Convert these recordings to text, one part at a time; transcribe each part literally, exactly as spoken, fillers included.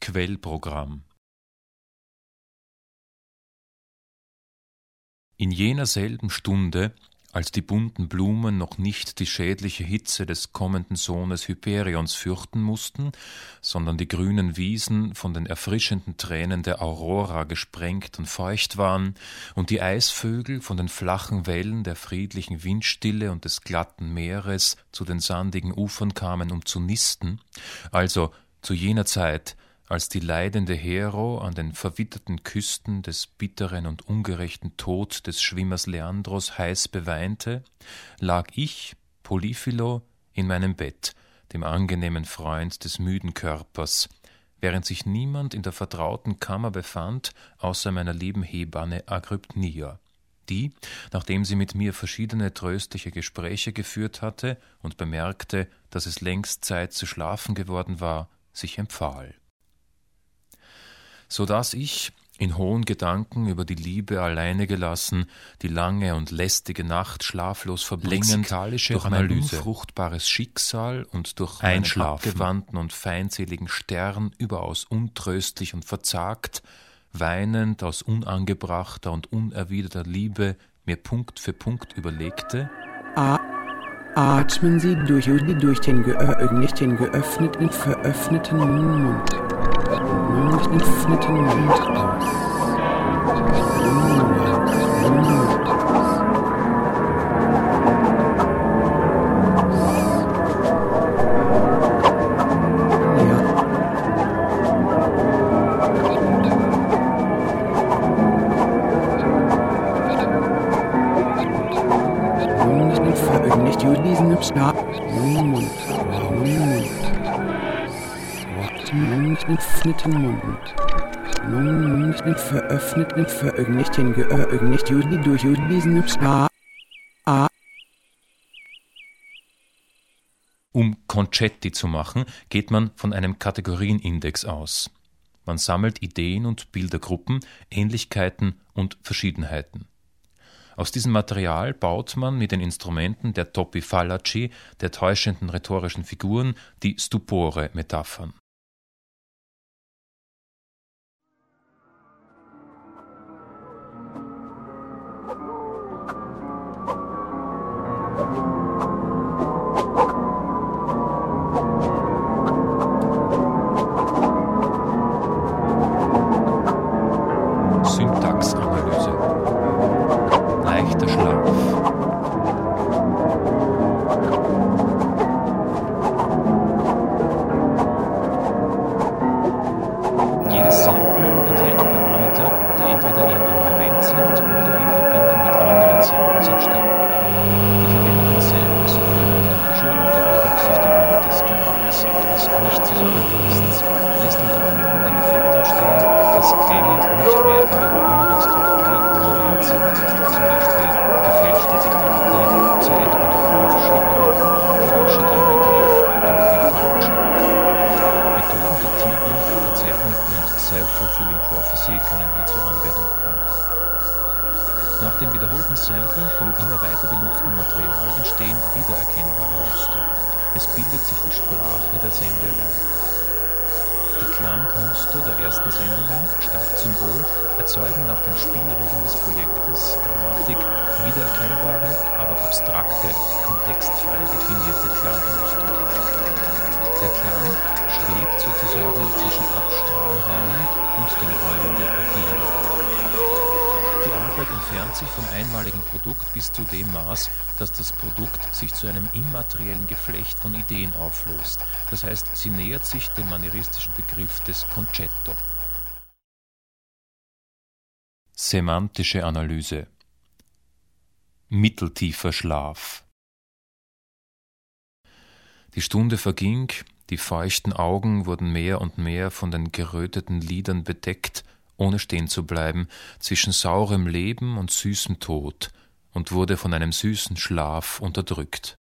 Quellprogramm. In jener selben Stunde, als die bunten Blumen noch nicht die schädliche Hitze des kommenden Sohnes Hyperions fürchten mussten, sondern die grünen Wiesen von den erfrischenden Tränen der Aurora gesprengt und feucht waren und die Eisvögel von den flachen Wellen der friedlichen Windstille und des glatten Meeres zu den sandigen Ufern kamen, um zu nisten, also zu jener Zeit, als die leidende Hero an den verwitterten Küsten des bitteren und ungerechten Tod des Schwimmers Leandros heiß beweinte, lag ich, Polyphilo, in meinem Bett, dem angenehmen Freund des müden Körpers, während sich niemand in der vertrauten Kammer befand, außer meiner lieben Hebamme Agrypnia, die, nachdem sie mit mir verschiedene tröstliche Gespräche geführt hatte und bemerkte, dass es längst Zeit zu schlafen geworden war, sich empfahl. So dass ich, in hohen Gedanken über die Liebe alleine gelassen, die lange und lästige Nacht schlaflos verbringend, durch mein unfruchtbares Schicksal und durch meinen abgewandten und feindseligen Stern überaus untröstlich und verzagt, weinend aus unangebrachter und unerwiderter Liebe mir Punkt für Punkt überlegte: Atmen Sie durch, durch den, geö nicht den geöffneten, veröffneten Mund. Mund, geöffneten Mund aus. Mund, Mund. Nicht diesen Mund, Mund, Mund, geöffneten Mund, Mund, veröffneten, veröffentlicht, den geöffnet, durch diesen Mund. Um Concetti zu machen, geht man von einem Kategorienindex aus. Man sammelt Ideen und Bildergruppen, Ähnlichkeiten und Verschiedenheiten. Aus diesem Material baut man mit den Instrumenten der Toppi Fallaci, der täuschenden rhetorischen Figuren, die Stupore-Metaphern. Syntaxanalyse. Leichter Schlaf. Jedes Sample enthält Parameter, die entweder inhärent sind oder in Verbindung mit anderen Samples entstehen. Die verwendeten Samples und Montage unter Berücksichtigung des Grades des Nicht-Zusammenpassens lässt unter anderem den Effekt entstehen, dass Klänge nicht mehr in ihrer inneren Struktur kohärent sind, zum Beispiel gefälschte Zitate, Zeit- und Raumverschiebungen, falsche Geometrie, Toppi Fallaci. Methoden der Tilgung, Verzerrung und Self-Fulfilling Prophecy können hier zur Anwendung kommen. Nach dem wiederholten Samplen von immer weiter benutztem Material entstehen wiedererkennbare Muster. Es bildet sich die Sprache der Sendereihe. Die Klangmuster der ersten Sendungen, Startsymbol, erzeugen nach den Spielregeln des Projektes Grammatik wiedererkennbare, aber abstrakte, kontextfrei definierte Klangmuster. Der Klang schwebt sozusagen zwischen Abstrahlraum und den Räumen der Kopien. Die Arbeit entfernt sich vom einmaligen Produkt bis zu dem Maß, dass das Produkt sich zu einem immateriellen Geflecht von Ideen auflöst. Das heißt, sie nähert sich dem manieristischen Begriff des Concetto. Semantische Analyse. Mitteltiefer Schlaf. Die Stunde verging, die feuchten Augen wurden mehr und mehr von den geröteten Lidern bedeckt, ohne stehen zu bleiben, zwischen saurem Leben und süßem Tod, und wurde von einem süßen Schlaf unterdrückt.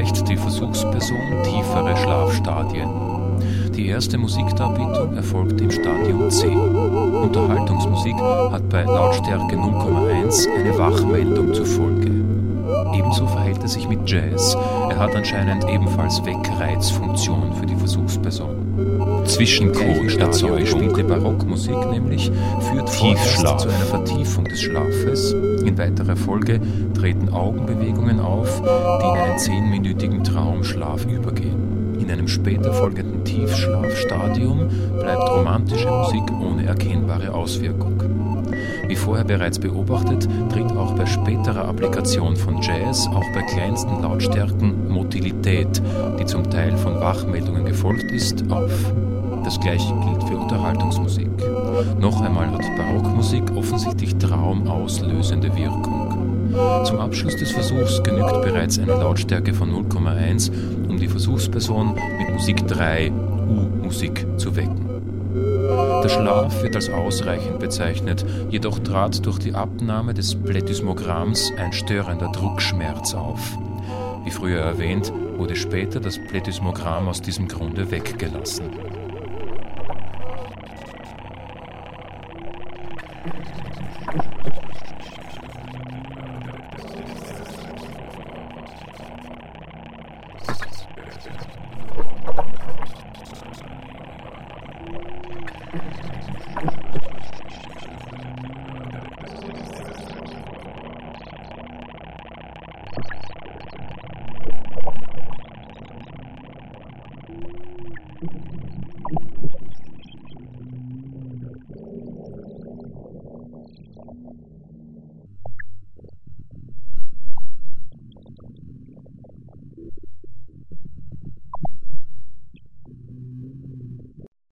erreicht die Versuchsperson tiefere Schlafstadien. Die erste Musikdarbietung erfolgt im Stadium C. Unterhaltungsmusik hat bei Lautstärke null Komma eins eine Wachmeldung zur Folge. Ebenso verhält es sich mit Jazz. Er hat anscheinend ebenfalls Weckreizfunktion für die Versuchsperson. Zwischencode erzeugt spielte Barockmusik nämlich führt Tiefschlaf zu einer Vertiefung des Schlafes. In weiterer Folge treten Augenbewegungen auf, die in einen zehnminütigen Traumschlaf übergehen. In einem später folgenden Tiefschlafstadium bleibt romantische Musik ohne erkennbare Auswirkung. Wie vorher bereits beobachtet, tritt auch bei späterer Applikation von Jazz, auch bei kleinsten Lautstärken, Motilität, die zum Teil von Wachmeldungen gefolgt ist, auf. Das gleiche gilt für Unterhaltungsmusik. Noch einmal hat Barockmusik offensichtlich traumauslösende Wirkung. Zum Abschluss des Versuchs genügt bereits eine Lautstärke von null Komma eins, um die Versuchsperson mit Musik drei, U-Musik, zu wecken. Der Schlaf wird als ausreichend bezeichnet, jedoch trat durch die Abnahme des Plethysmogramms ein störender Druckschmerz auf. Wie früher erwähnt, wurde später das Plethysmogramm aus diesem Grunde weggelassen.